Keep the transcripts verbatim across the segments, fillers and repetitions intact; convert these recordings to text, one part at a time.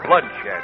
bloodshed.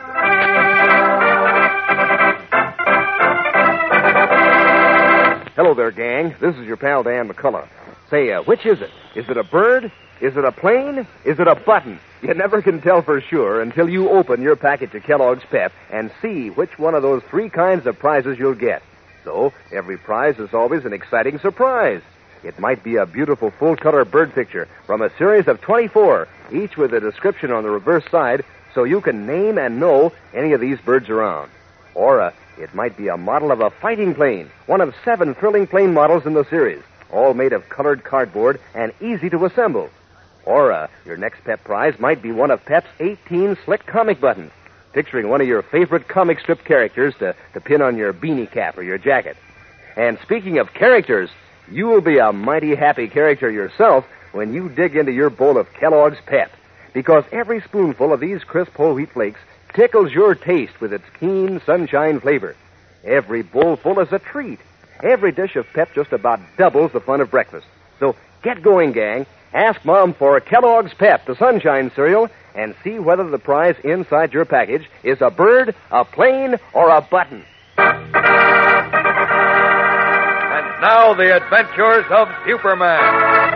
Hello there, gang. This is your pal Dan McCullough. Say, uh, which is it? Is it a bird? Is it a plane? Is it a button? You never can tell for sure until you open your package of Kellogg's Pep and see which one of those three kinds of prizes you'll get. So, every prize is always an exciting surprise. It might be a beautiful full-color bird picture from a series of twenty-four, each with a description on the reverse side, so you can name and know any of these birds around. Or uh, it might be a model of a fighting plane, one of seven thrilling plane models in the series, all made of colored cardboard and easy to assemble. Or uh, your next Pep prize might be one of Pep's eighteen slick comic buttons, picturing one of your favorite comic strip characters to, to pin on your beanie cap or your jacket. And speaking of characters, you will be a mighty happy character yourself when you dig into your bowl of Kellogg's Pep, because every spoonful of these crisp whole wheat flakes tickles your taste with its keen sunshine flavor. Every bowlful is a treat. Every dish of Pep just about doubles the fun of breakfast. So get going, gang. Ask Mom for Kellogg's Pep, the sunshine cereal, and see whether the prize inside your package is a bird, a plane, or a button. And now the adventures of Superman.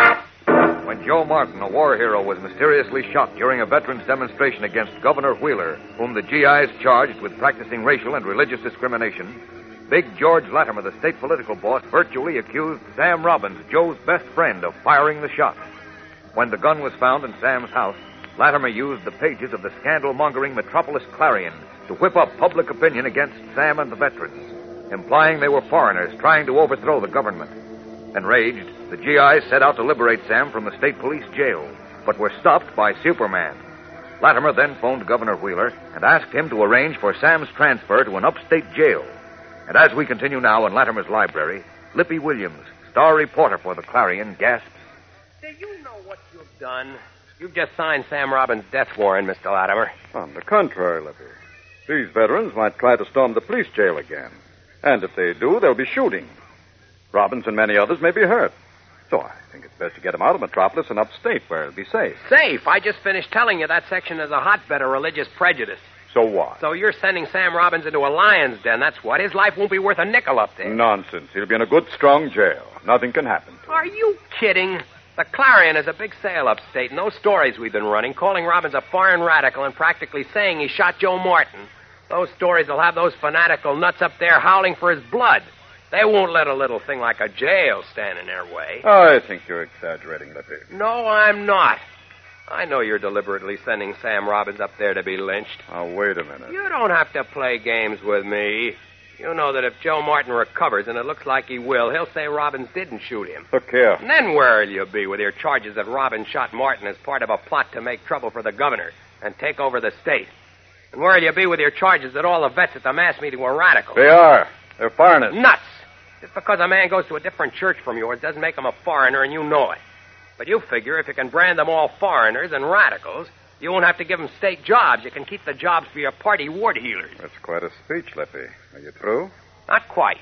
When Joe Martin, a war hero, was mysteriously shot during a veterans' demonstration against Governor Wheeler, whom the G Is charged with practicing racial and religious discrimination, Big George Latimer, the state political boss, virtually accused Sam Robbins, Joe's best friend, of firing the shot. When the gun was found in Sam's house, Latimer used the pages of the scandal-mongering Metropolis Clarion to whip up public opinion against Sam and the veterans, implying they were foreigners trying to overthrow the government. Enraged, the G Is set out to liberate Sam from the state police jail, but were stopped by Superman. Latimer then phoned Governor Wheeler and asked him to arrange for Sam's transfer to an upstate jail. And as we continue now in Latimer's library, Lippy Williams, star reporter for the Clarion, gasps, Do you know what you've done? You've just signed Sam Robbins' death warrant, Mister Latimer. On the contrary, Lippy. These veterans might try to storm the police jail again. And if they do, there'll be shooting. Robbins and many others may be hurt. So I think it's best to get them out of Metropolis and upstate where it'll be safe. Safe? I just finished telling you that section is a hotbed of religious prejudice. So what? So you're sending Sam Robbins into a lion's den, that's what. His life won't be worth a nickel up there. Nonsense. He'll be in a good, strong jail. Nothing can happen to him. Are you kidding? The Clarion is a big sale upstate, and those stories we've been running, calling Robbins a foreign radical and practically saying he shot Joe Martin, those stories will have those fanatical nuts up there howling for his blood. They won't let a little thing like a jail stand in their way. I think you're exaggerating, Lippy. No, I'm not. I know you're deliberately sending Sam Robbins up there to be lynched. Now, wait a minute. You don't have to play games with me. You know that if Joe Martin recovers, and it looks like he will, he'll say Robbins didn't shoot him. Look here. And then where'll you be with your charges that Robbins shot Martin as part of a plot to make trouble for the governor and take over the state? And where'll you be with your charges that all the vets at the mass meeting were radicals? They are. They're foreigners. Nuts! Just because a man goes to a different church from yours doesn't make him a foreigner, and you know it. But you figure if you can brand them all foreigners and radicals, you won't have to give them state jobs. You can keep the jobs for your party ward healers. That's quite a speech, Lippy. Are you through? Not quite.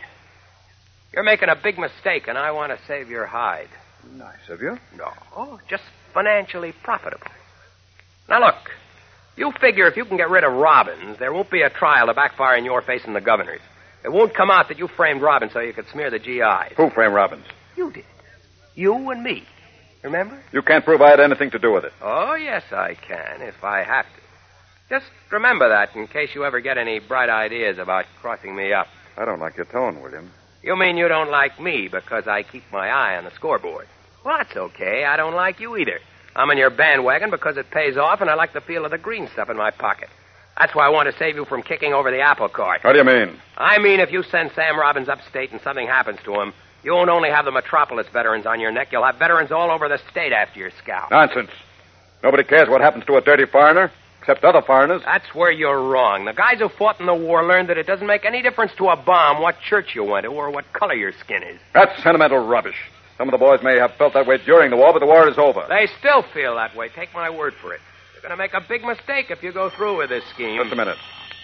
You're making a big mistake, and I want to save your hide. Nice of you. No, just financially profitable. Now, look, you figure if you can get rid of Robbins, there won't be a trial to backfire in your face and the governor's. It won't come out that you framed Robbins so you could smear the G Is. Who framed Robbins? You did. You and me. Remember? You can't prove I had anything to do with it. Oh, yes, I can, if I have to. Just remember that in case you ever get any bright ideas about crossing me up. I don't like your tone, William. You mean you don't like me because I keep my eye on the scoreboard? Well, that's okay. I don't like you either. I'm in your bandwagon because it pays off, and I like the feel of the green stuff in my pocket. That's why I want to save you from kicking over the apple cart. What do you mean? I mean if you send Sam Robbins upstate and something happens to him, you won't only have the Metropolis veterans on your neck, you'll have veterans all over the state after your scalp. Nonsense. Nobody cares what happens to a dirty foreigner, except other foreigners. That's where you're wrong. The guys who fought in the war learned that it doesn't make any difference to a bomb what church you went to or what color your skin is. That's sentimental rubbish. Some of the boys may have felt that way during the war, but the war is over. They still feel that way. Take my word for it. You're going to make a big mistake if you go through with this scheme. Just a minute.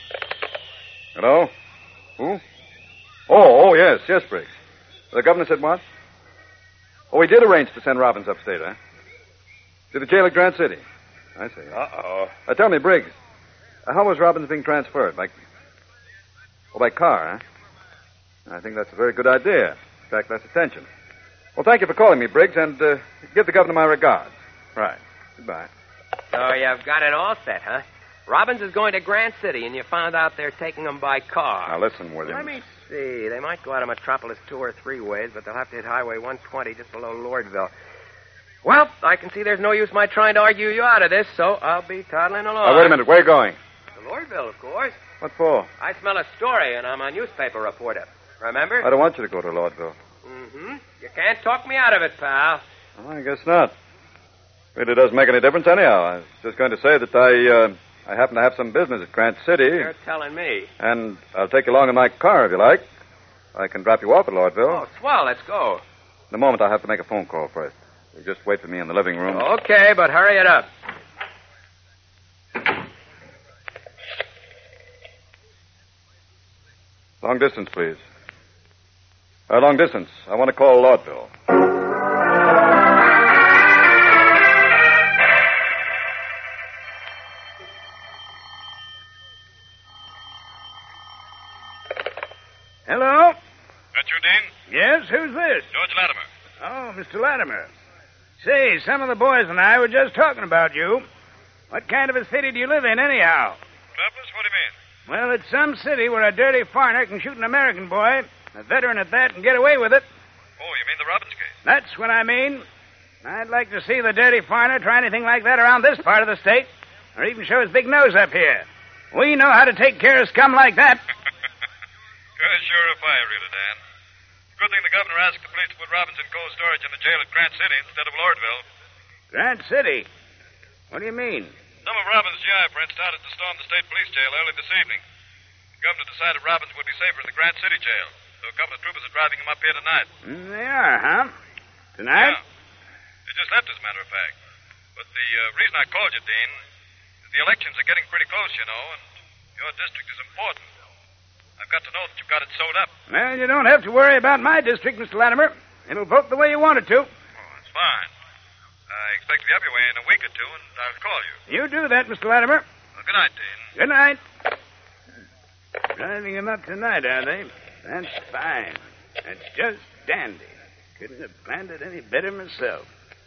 Hello? Who? Oh, oh, yes, yes, Briggs. The governor said what? Oh, he did arrange to send Robbins upstate, huh? To the jail at Grant City. I see. Uh-oh. Uh, tell me, Briggs, Uh, how was Robbins being transferred? By... Oh, by car, huh? I think that's a very good idea. Attract less attention. Well, thank you for calling me, Briggs, and uh, give the governor my regards. Right. Goodbye. So you've got it all set, huh? Robbins is going to Grant City, and you found out they're taking him by car. Now, listen, Williams. Let me see. They might go out of Metropolis two or three ways, but they'll have to hit Highway one twenty just below Lordville. Well, I can see there's no use my trying to argue you out of this, so I'll be toddling along. Now, wait a minute. Where are you going? To Lordville, of course. What for? I smell a story, and I'm a newspaper reporter. Remember? I don't want you to go to Lordville. Mm-hmm. You can't talk me out of it, pal. Well, I guess not. Really doesn't make any difference anyhow. I was just going to say that I, uh, I happen to have some business at Grant City. You're telling me. And I'll take you along in my car if you like. I can drop you off at Lordville. Oh, swell. Let's go. In a moment, I'll have to make a phone call first. You just wait for me in the living room. Okay, but hurry it up. Long distance, please. Uh, long distance. I want to call Lordville. Hello? That you, Dean? Yes, who's this? George Latimer. Oh, Mister Latimer. Say, some of the boys and I were just talking about you. What kind of a city do you live in, anyhow? Metropolis? What do you mean? Well, it's some city where a dirty foreigner can shoot an American boy, a veteran at that, and get away with it. Oh, you mean the Robbins case? That's what I mean. I'd like to see the dirty foreigner try anything like that around this part of the state, or even show his big nose up here. We know how to take care of scum like that. Good, sure if I really, Dan. Good thing the governor asked the police to put Robbins in cold storage in the jail at Grant City instead of Lordville. Grant City? What do you mean? Some of Robbins' G I friends started to storm the state police jail early this evening. The governor decided Robbins would be safer in the Grant City jail, so a couple of troopers are driving him up here tonight. Mm, they are, huh? Tonight? Yeah. They just left, as a matter of fact. But the uh, reason I called you, Dean, is the elections are getting pretty close, you know, and your district is important. I've got to know that you've got it sewed up. Well, you don't have to worry about my district, Mister Latimer. It'll vote the way you want it to. Oh, that's fine. I expect to be up your way in a week or two, and I'll call you. You do that, Mister Latimer. Well, good night, Dean. Good night. Driving him up tonight, are they? That's fine. That's just dandy. Couldn't have planned it any better myself.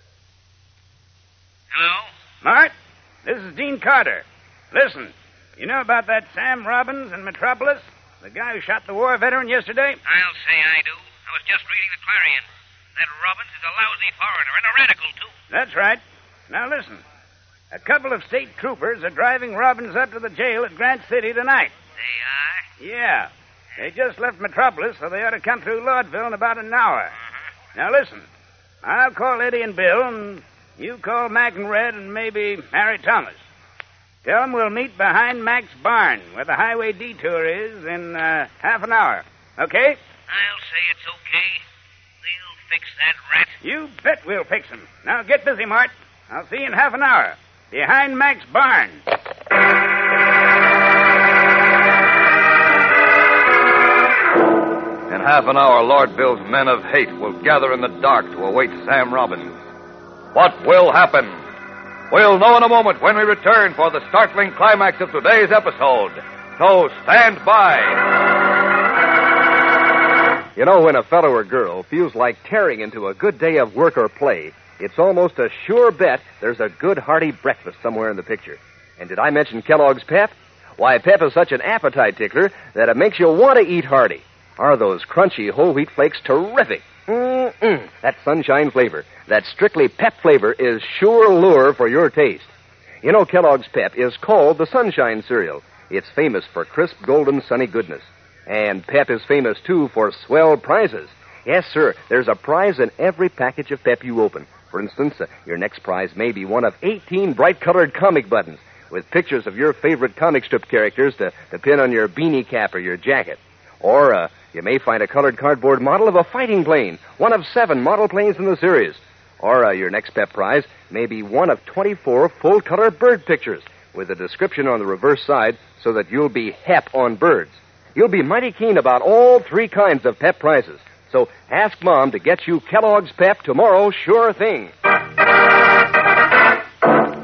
Hello? Mart, this is Dean Carter. Listen, you know about that Sam Robbins in Metropolis? The guy who shot the war veteran yesterday? I'll say I do. I was just reading the Clarion. That Robbins is a lousy foreigner and a radical, too. That's right. Now listen. A couple of state troopers are driving Robbins up to the jail at Grant City tonight. They are? Yeah. They just left Metropolis, so they ought to come through Lordville in about an hour. Uh-huh. Now listen. I'll call Eddie and Bill, and you call Mac and Red and maybe Harry Thomas. Tell them we'll meet behind Mac's barn, where the highway detour is, in uh, half an hour. Okay? I'll say it's okay. We'll fix that rat. You bet we'll fix him. Now get busy, Mart. I'll see you in half an hour. Behind Mac's barn. In half an hour, Lordville's men of hate will gather in the dark to await Sam Robbins. What will happen? We'll know in a moment when we return for the startling climax of today's episode. So stand by. You know, when a fellow or girl feels like tearing into a good day of work or play, it's almost a sure bet there's a good hearty breakfast somewhere in the picture. And did I mention Kellogg's Pep? Why, Pep is such an appetite tickler that it makes you want to eat hearty. Are those crunchy whole wheat flakes terrific? Mm-mm. That sunshine flavor, that strictly Pep flavor is sure lure for your taste. You know, Kellogg's Pep is called the Sunshine Cereal. It's famous for crisp, golden, sunny goodness. And Pep is famous, too, for swell prizes. Yes, sir, there's a prize in every package of Pep you open. For instance, uh, your next prize may be one of eighteen bright-colored comic buttons with pictures of your favorite comic strip characters to, to pin on your beanie cap or your jacket. Or uh, you may find a colored cardboard model of a fighting plane, one of seven model planes in the series. Or uh, your next Pep prize may be one of twenty-four full-color bird pictures with a description on the reverse side so that you'll be hep on birds. You'll be mighty keen about all three kinds of Pep prizes. So ask Mom to get you Kellogg's Pep tomorrow, sure thing.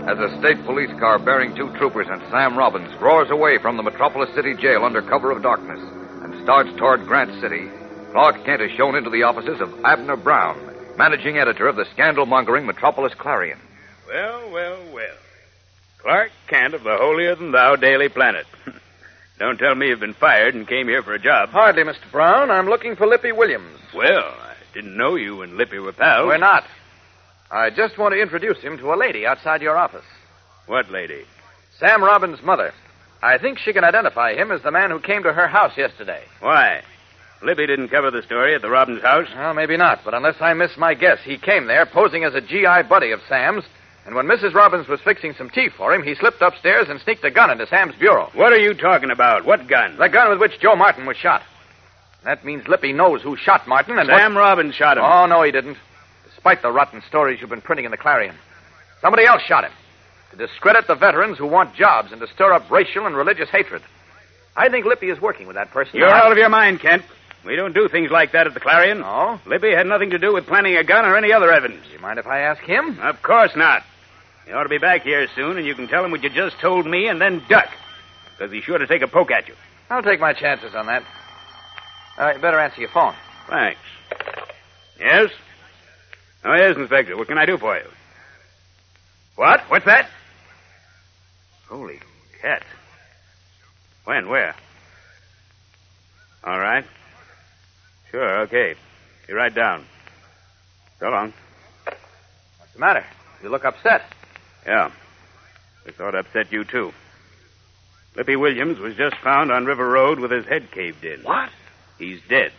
as a state police car bearing two troopers and Sam Robbins roars away from the Metropolis City Jail under cover of darkness and starts toward Grant City, Clark Kent is shown into the offices of Abner Brown, managing editor of the scandal-mongering Metropolis Clarion. Well, well, well. Clark Kent of the holier-than-thou Daily Planet. Don't tell me you've been fired and came here for a job. Hardly, Mister Brown. I'm looking for Lippy Williams. Well, I didn't know you and Lippy were pals. We're not. I just want to introduce him to a lady outside your office. What lady? Sam Robbins' mother. I think she can identify him as the man who came to her house yesterday. Why? Lippy didn't cover the story at the Robbins house? Well, maybe not, but unless I miss my guess, he came there posing as a G I buddy of Sam's, and when Missus Robbins was fixing some tea for him, he slipped upstairs and sneaked a gun into Sam's bureau. What are you talking about? What gun? The gun with which Joe Martin was shot. That means Lippy knows who shot Martin and... Sam what... Robbins shot him. Oh, no, he didn't. Despite the rotten stories you've been printing in the Clarion. Somebody else shot him. To discredit the veterans who want jobs and to stir up racial and religious hatred. I think Lippy is working with that person. You're out of your mind, Kent. We don't do things like that at the Clarion. Oh? Lippy had nothing to do with planting a gun or any other evidence. Do you mind if I ask him? Of course not. He ought to be back here soon, and you can tell him what you just told me and then duck. Because he's sure to take a poke at you. I'll take my chances on that. All right, you better answer your phone. Thanks. Yes? Oh, yes, Inspector. What can I do for you? What? What's that? Holy cat. When? Where? All right. Sure, okay. You write down. So long. What's the matter? You look upset. Yeah. We thought it upset you, too. Lippy Williams was just found on River Road with his head caved in. What? He's dead.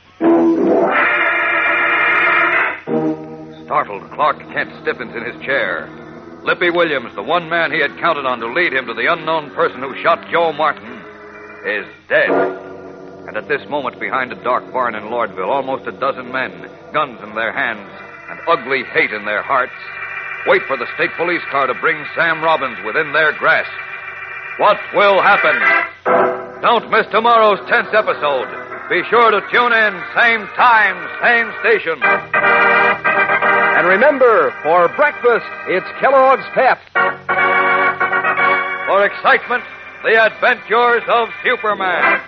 Startled, Clark Kent stiffens in his chair. Lippy Williams, the one man he had counted on to lead him to the unknown person who shot Joe Martin, is dead. And at this moment, behind a dark barn in Lordville, almost a dozen men, guns in their hands and ugly hate in their hearts, wait for the state police car to bring Sam Robbins within their grasp. What will happen? Don't miss tomorrow's tenth episode. Be sure to tune in, same time, same station. And remember, for breakfast, it's Kellogg's Pep. For excitement, the adventures of Superman.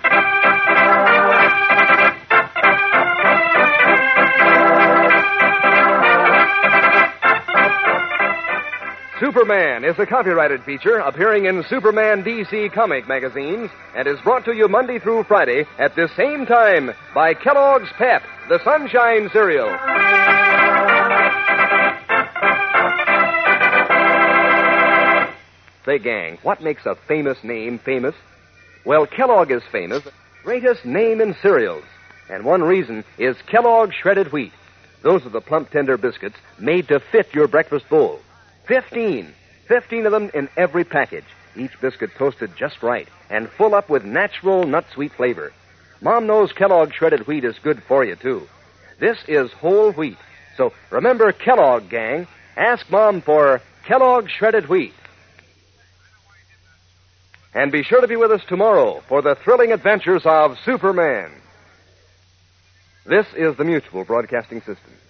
Superman is a copyrighted feature appearing in Superman D C comic magazines and is brought to you Monday through Friday at this same time by Kellogg's Pep, the Sunshine Cereal. Say, gang, what makes a famous name famous? Well, Kellogg is famous. Greatest name in cereals. And one reason is Kellogg Shredded Wheat. Those are the plump, tender biscuits made to fit your breakfast bowl. Fifteen. Fifteen of them in every package. Each biscuit toasted just right and full up with natural nut-sweet flavor. Mom knows Kellogg Shredded Wheat is good for you, too. This is whole wheat. So remember Kellogg, gang. Ask Mom for Kellogg Shredded Wheat. And be sure to be with us tomorrow for the thrilling adventures of Superman. This is the Mutual Broadcasting System.